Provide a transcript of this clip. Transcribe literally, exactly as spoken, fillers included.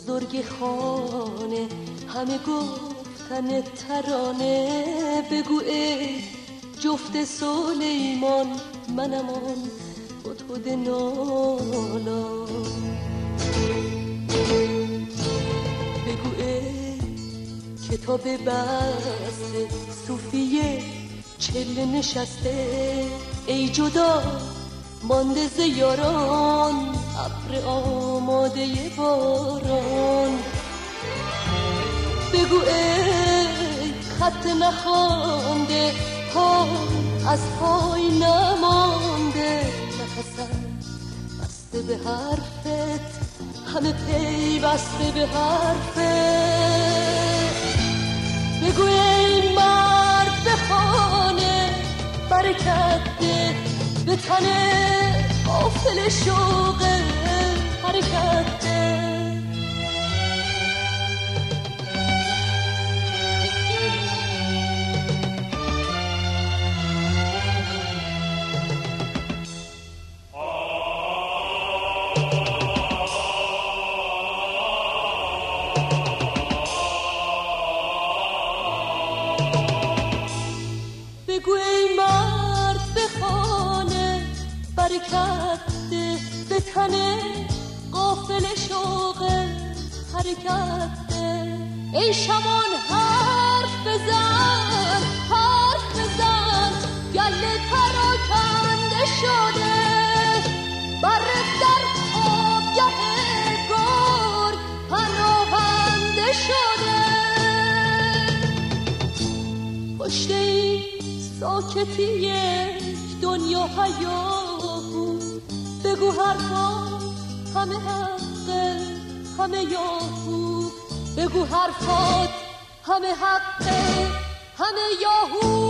بزرگ خانه همه گفتن ترانه. بگو ای جفت سلیمان منم آن هدهد نالان. بگو ای کتاب بسته صوفیه چله نشسته. ای جدا مانده ز یاران ابر آماده باران. بگو ای خط نخوانده پای از پای نمانده. نفسم بسته به حرفت همه پی بسته به حرفت. بگو ای مرد به خانه برکت ده به تنه غافل شوق حرکت ده. بگو ای مرد به خانه برکت ده به تنه غافل شوق حرکت ده. ای شمان حرف بزن حرف بزن گله پراکنده شده. برس در آبگه گرگ پناهنده شده. پشت این ساکتی یک دنیا حیاهو. بگو حرفا همه حقه همه یاهو. بگو حرفات همه حقه همه یاهو.